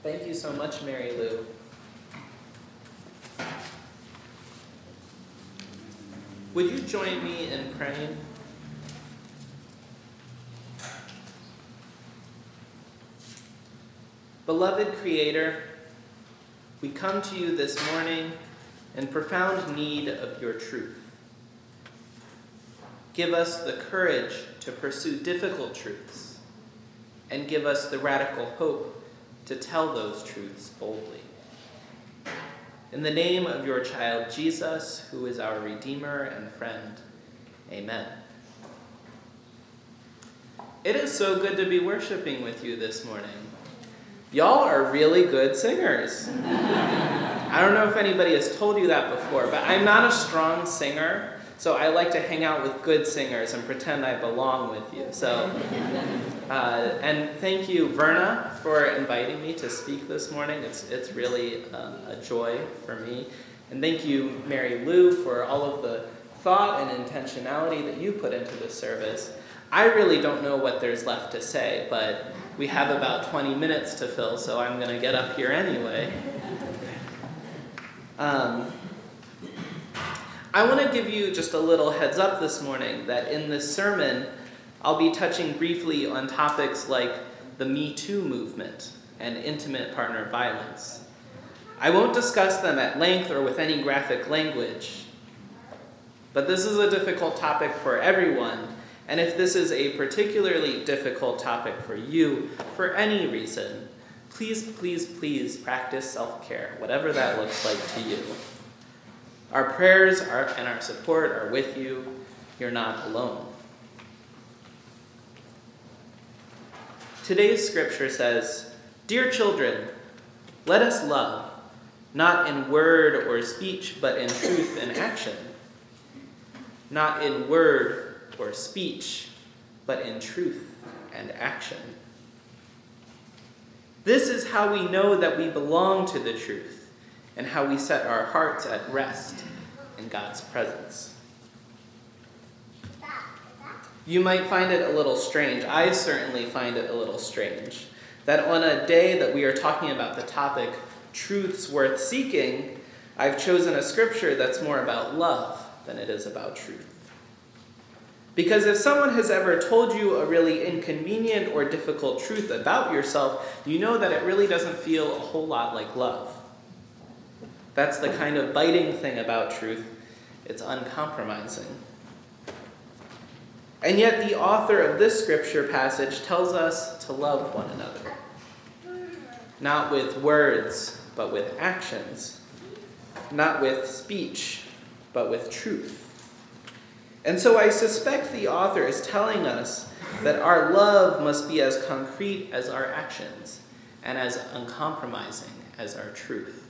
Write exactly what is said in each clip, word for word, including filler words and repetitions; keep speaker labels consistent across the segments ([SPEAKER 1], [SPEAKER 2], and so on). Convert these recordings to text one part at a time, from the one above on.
[SPEAKER 1] Thank you so much, Mary Lou. Would you join me in praying? Beloved Creator, we come to you this morning in profound need of your truth. Give us the courage to pursue difficult truths, and give us the radical hope to tell those truths boldly. In the name of your child Jesus, who is our Redeemer and friend, amen. It is so good to be worshiping with you this morning. Y'all are really good singers. I don't know if anybody has told you that before, but I'm not a strong singer, so I like to hang out with good singers and pretend I belong with you. So, uh, and thank you, Verna, for inviting me to speak this morning. It's it's really um, a joy for me. And thank you, Mary Lou, for all of the thought and intentionality that you put into this service. I really don't know what there's left to say, but we have about twenty minutes to fill, so I'm going to get up here anyway. Um, I want to give you just a little heads up this morning that in this sermon, I'll be touching briefly on topics like the Me Too movement and intimate partner violence. I won't discuss them at length or with any graphic language, but this is a difficult topic for everyone. And if this is a particularly difficult topic for you, for any reason, please, please, please practice self-care, whatever that looks like to you. Our prayers are, and our support are with you. You're not alone. Today's scripture says, "Dear children, let us love, not in word or speech, but in truth and action." Not in word or speech, but in truth and action. This is how we know that we belong to the truth and how we set our hearts at rest in God's presence. You might find it a little strange, I certainly find it a little strange, that on a day that we are talking about the topic, truths worth seeking, I've chosen a scripture that's more about love than it is about truth. Because if someone has ever told you a really inconvenient or difficult truth about yourself, you know that it really doesn't feel a whole lot like love. That's the kind of biting thing about truth. It's uncompromising. And yet the author of this scripture passage tells us to love one another. Not with words, but with actions. Not with speech, but with truth. And so I suspect the author is telling us that our love must be as concrete as our actions and as uncompromising as our truth.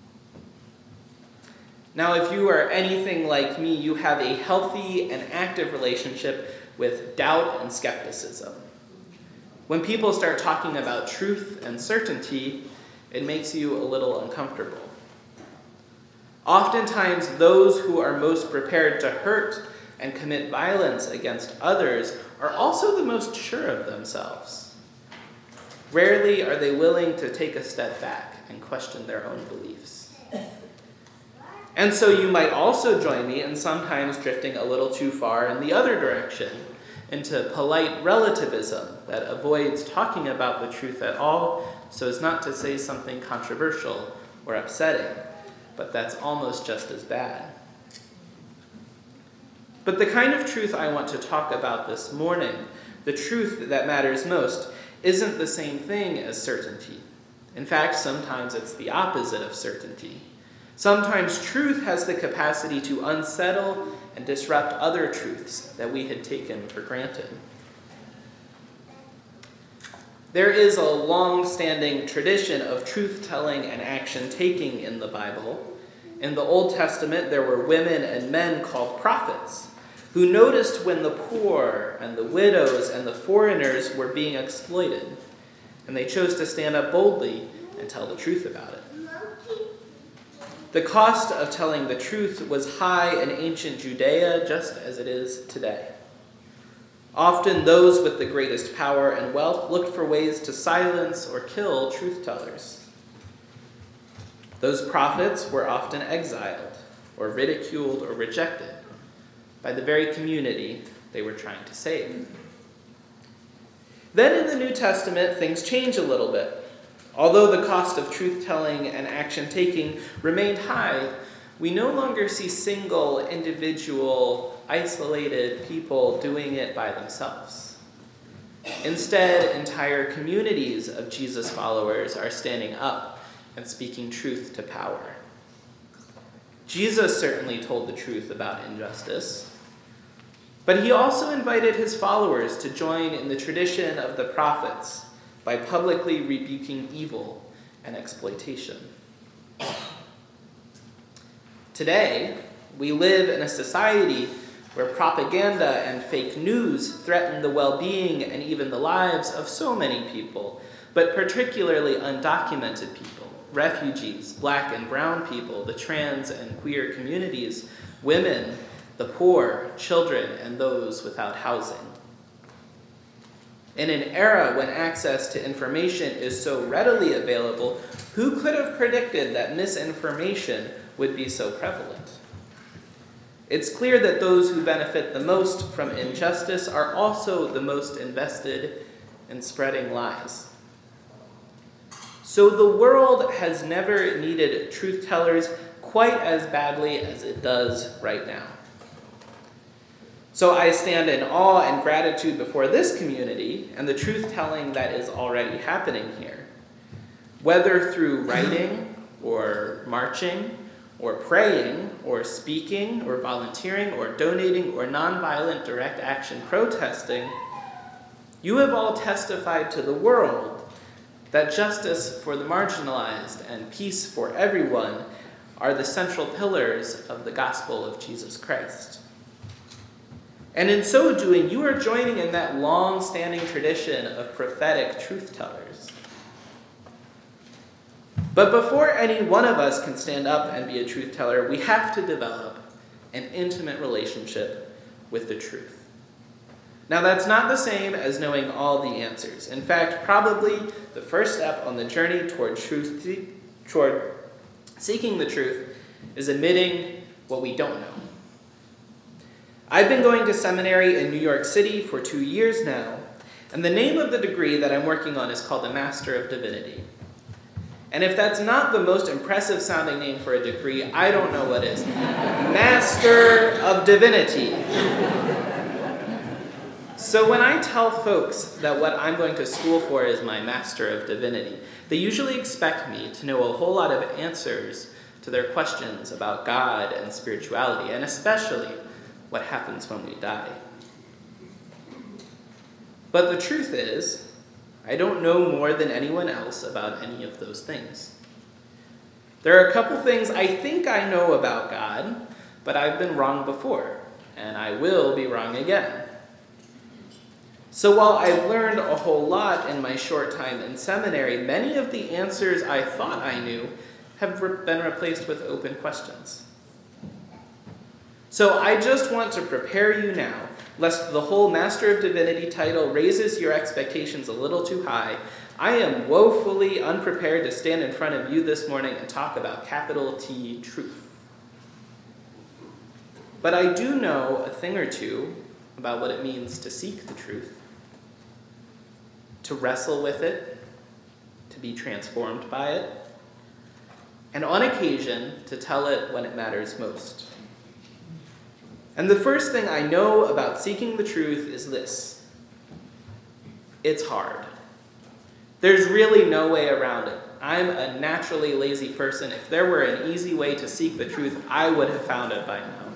[SPEAKER 1] Now, if you are anything like me, you have a healthy and active relationship with doubt and skepticism. When people start talking about truth and certainty, it makes you a little uncomfortable. Oftentimes, those who are most prepared to hurt and commit violence against others are also the most sure of themselves. Rarely are they willing to take a step back and question their own beliefs. And so you might also join me in sometimes drifting a little too far in the other direction, into polite relativism that avoids talking about the truth at all so as not to say something controversial or upsetting, but that's almost just as bad. But the kind of truth I want to talk about this morning, the truth that matters most, isn't the same thing as certainty. In fact, sometimes it's the opposite of certainty. Sometimes truth has the capacity to unsettle and disrupt other truths that we had taken for granted. There is a long-standing tradition of truth-telling and action-taking in the Bible. In the Old Testament, there were women and men called prophets, who noticed when the poor and the widows and the foreigners were being exploited, and they chose to stand up boldly and tell the truth about it. The cost of telling the truth was high in ancient Judea, just as it is today. Often those with the greatest power and wealth looked for ways to silence or kill truth-tellers. Those prophets were often exiled or ridiculed or rejected by the very community they were trying to save. Then in the New Testament, things change a little bit. Although the cost of truth-telling and action-taking remained high, we no longer see single, individual, isolated people doing it by themselves. Instead, entire communities of Jesus followers are standing up and speaking truth to power. Jesus certainly told the truth about injustice, but he also invited his followers to join in the tradition of the prophets by publicly rebuking evil and exploitation. Today, we live in a society where propaganda and fake news threaten the well-being and even the lives of so many people, but particularly undocumented people, refugees, black and brown people, the trans and queer communities, women, the poor, children, and those without housing. In an era when access to information is so readily available, who could have predicted that misinformation would be so prevalent? It's clear that those who benefit the most from injustice are also the most invested in spreading lies. So the world has never needed truth-tellers quite as badly as it does right now. So I stand in awe and gratitude before this community and the truth-telling that is already happening here. Whether through writing or marching or praying or speaking or volunteering or donating or nonviolent direct action protesting, you have all testified to the world that justice for the marginalized and peace for everyone are the central pillars of the gospel of Jesus Christ. And in so doing, you are joining in that long-standing tradition of prophetic truth-tellers. But before any one of us can stand up and be a truth-teller, we have to develop an intimate relationship with the truth. Now, that's not the same as knowing all the answers. In fact, probably the first step on the journey toward truth, toward seeking the truth is admitting what we don't know. I've been going to seminary in New York City for two years now, and the name of the degree that I'm working on is called the Master of Divinity. And if that's not the most impressive sounding name for a degree, I don't know what is. Master of Divinity. So when I tell folks that what I'm going to school for is my Master of Divinity, they usually expect me to know a whole lot of answers to their questions about God and spirituality, and especially what happens when we die. But the truth is, I don't know more than anyone else about any of those things. There are a couple things I think I know about God, but I've been wrong before, and I will be wrong again. So while I've learned a whole lot in my short time in seminary, many of the answers I thought I knew have been replaced with open questions. So I just want to prepare you now, lest the whole Master of Divinity title raises your expectations a little too high. I am woefully unprepared to stand in front of you this morning and talk about capital T truth. But I do know a thing or two about what it means to seek the truth, to wrestle with it, to be transformed by it, and on occasion to tell it when it matters most. And the first thing I know about seeking the truth is this: it's hard. There's really no way around it. I'm a naturally lazy person. If there were an easy way to seek the truth, I would have found it by now.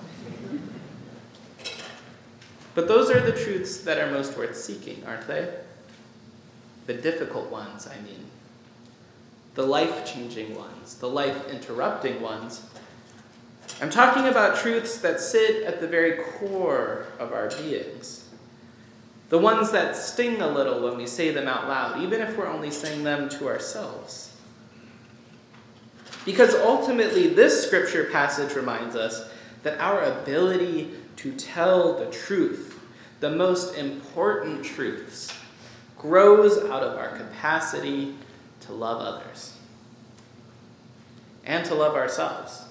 [SPEAKER 1] But those are the truths that are most worth seeking, aren't they? The difficult ones, I mean. The life-changing ones, the life-interrupting ones. I'm talking about truths that sit at the very core of our beings. The ones that sting a little when we say them out loud, even if we're only saying them to ourselves. Because ultimately, this scripture passage reminds us that our ability to tell the truth, the most important truths, grows out of our capacity to love others and to love ourselves.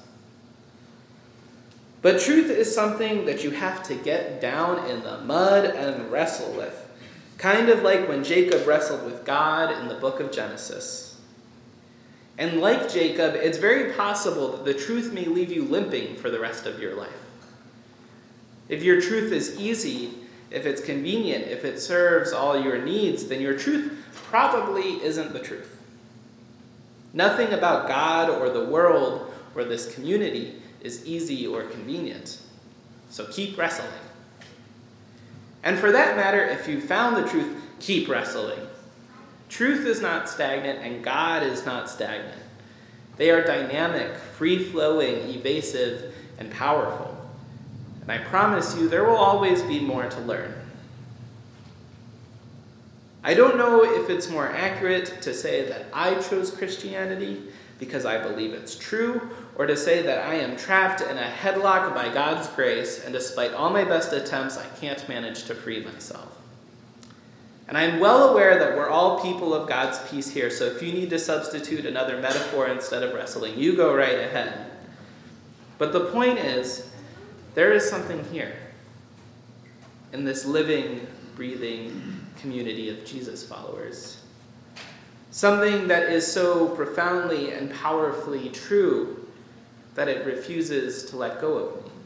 [SPEAKER 1] But truth is something that you have to get down in the mud and wrestle with, kind of like when Jacob wrestled with God in the book of Genesis. And like Jacob, it's very possible that the truth may leave you limping for the rest of your life. If your truth is easy, if it's convenient, if it serves all your needs, then your truth probably isn't the truth. Nothing about God or the world or this community is easy or convenient. So keep wrestling. And for that matter, if you found the truth, keep wrestling. Truth is not stagnant, and God is not stagnant. They are dynamic, free-flowing, evasive, and powerful. And I promise you, there will always be more to learn. I don't know if it's more accurate to say that I chose Christianity because I believe it's true, or to say that I am trapped in a headlock by God's grace, and despite all my best attempts, I can't manage to free myself. And I'm well aware that we're all people of God's peace here, so if you need to substitute another metaphor instead of wrestling, you go right ahead. But the point is, there is something here in this living, breathing community of Jesus followers. Something that is so profoundly and powerfully true that it refuses to let go of me.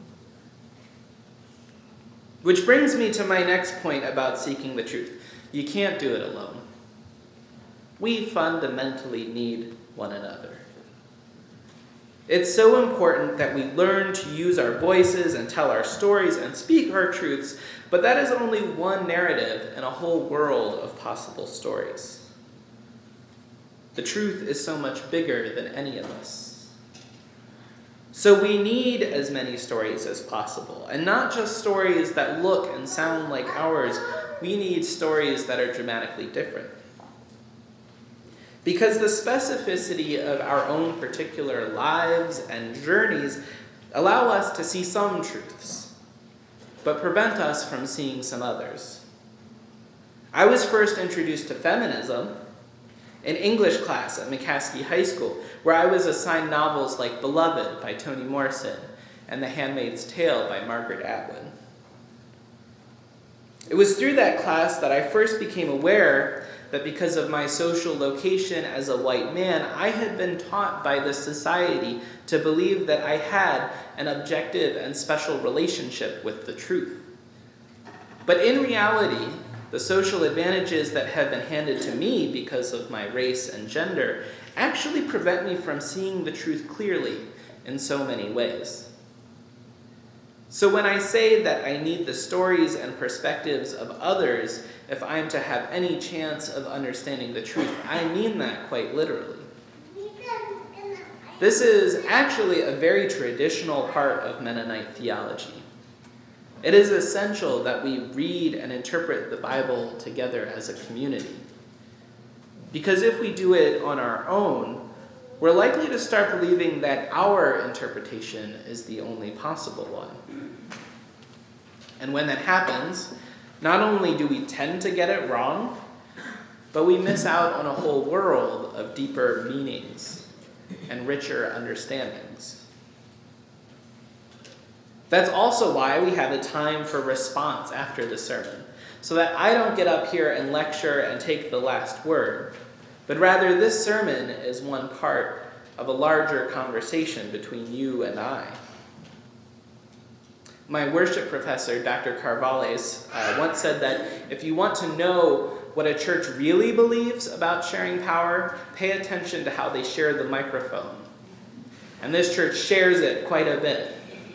[SPEAKER 1] Which brings me to my next point about seeking the truth. You can't do it alone. We fundamentally need one another. It's so important that we learn to use our voices and tell our stories and speak our truths, but that is only one narrative in a whole world of possible stories. The truth is so much bigger than any of us. So we need as many stories as possible, and not just stories that look and sound like ours. We need stories that are dramatically different. Because the specificity of our own particular lives and journeys allow us to see some truths, but prevent us from seeing some others. I was first introduced to feminism in English class at McCaskey High School, where I was assigned novels like Beloved by Toni Morrison and The Handmaid's Tale by Margaret Atwood. It was through that class that I first became aware that because of my social location as a white man, I had been taught by this society to believe that I had an objective and special relationship with the truth. But in reality, the social advantages that have been handed to me because of my race and gender actually prevent me from seeing the truth clearly in so many ways. So when I say that I need the stories and perspectives of others if I'm to have any chance of understanding the truth, I mean that quite literally. This is actually a very traditional part of Mennonite theology. It is essential that we read and interpret the Bible together as a community. Because if we do it on our own, we're likely to start believing that our interpretation is the only possible one. And when that happens, not only do we tend to get it wrong, but we miss out on a whole world of deeper meanings and richer understandings. That's also why we have a time for response after the sermon, so that I don't get up here and lecture and take the last word, but rather this sermon is one part of a larger conversation between you and I. My worship professor, Doctor Carvalles, uh, once said that if you want to know what a church really believes about sharing power, pay attention to how they share the microphone. And this church shares it quite a bit.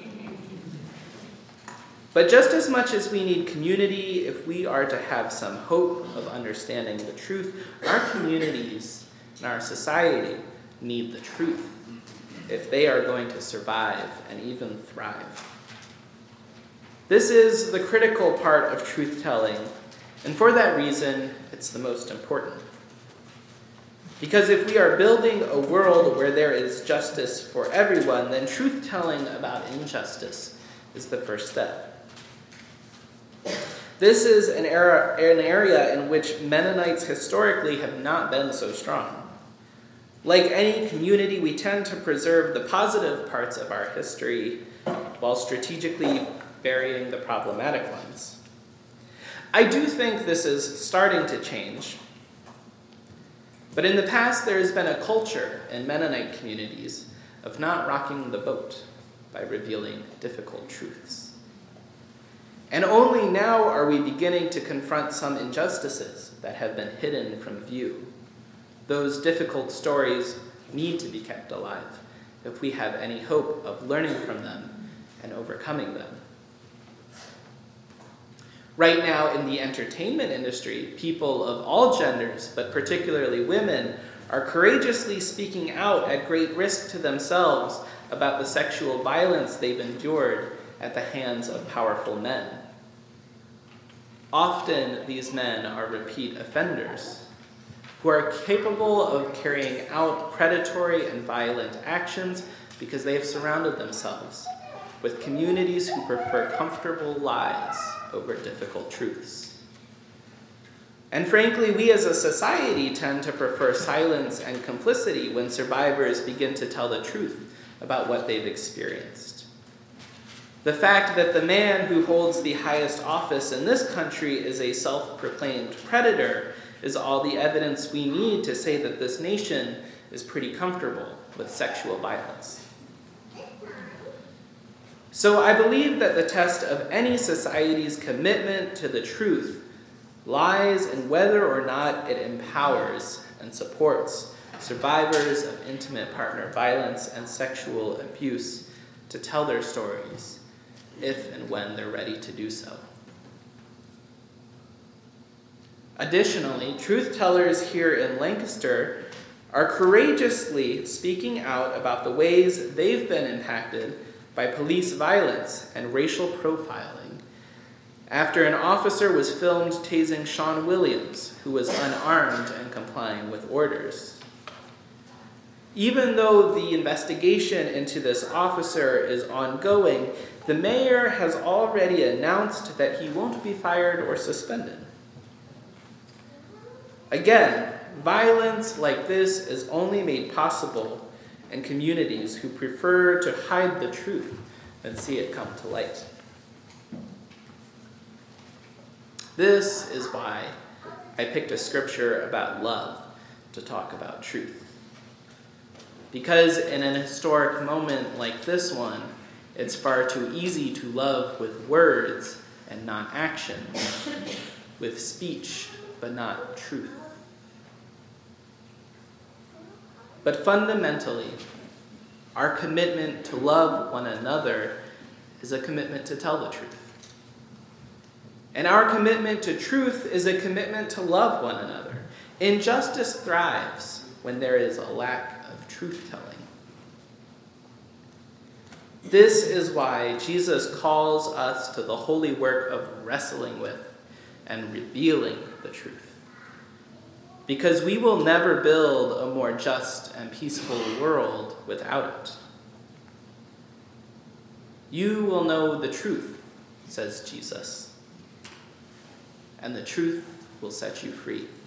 [SPEAKER 1] But just as much as we need community, if we are to have some hope of understanding the truth, our communities and our society need the truth if they are going to survive and even thrive. This is the critical part of truth-telling, and for that reason, it's the most important. Because if we are building a world where there is justice for everyone, then truth-telling about injustice is the first step. This is an, era, an area in which Mennonites historically have not been so strong. Like any community, we tend to preserve the positive parts of our history while strategically burying the problematic ones. I do think this is starting to change. But in the past, there has been a culture in Mennonite communities of not rocking the boat by revealing difficult truths. And only now are we beginning to confront some injustices that have been hidden from view. Those difficult stories need to be kept alive if we have any hope of learning from them and overcoming them. Right now in the entertainment industry, people of all genders, but particularly women, are courageously speaking out at great risk to themselves about the sexual violence they've endured at the hands of powerful men. Often these men are repeat offenders who are capable of carrying out predatory and violent actions because they have surrounded themselves with communities who prefer comfortable lies over difficult truths. And frankly, we as a society tend to prefer silence and complicity when survivors begin to tell the truth about what they've experienced. The fact that the man who holds the highest office in this country is a self-proclaimed predator is all the evidence we need to say that this nation is pretty comfortable with sexual violence. So I believe that the test of any society's commitment to the truth lies in whether or not it empowers and supports survivors of intimate partner violence and sexual abuse to tell their stories, if and when they're ready to do so. Additionally, truth tellers here in Lancaster are courageously speaking out about the ways they've been impacted by police violence and racial profiling after an officer was filmed tasing Sean Williams, who was unarmed and complying with orders. Even though the investigation into this officer is ongoing, the mayor has already announced that he won't be fired or suspended. Again, violence like this is only made possible in communities who prefer to hide the truth than see it come to light. This is why I picked a scripture about love to talk about truth. Because in an historic moment like this one, it's far too easy to love with words and not action, with speech but not truth. But fundamentally, our commitment to love one another is a commitment to tell the truth. And our commitment to truth is a commitment to love one another. Injustice thrives when there is a lack of truth-telling. This is why Jesus calls us to the holy work of wrestling with and revealing the truth. Because we will never build a more just and peaceful world without it. You will know the truth, says Jesus, and the truth will set you free.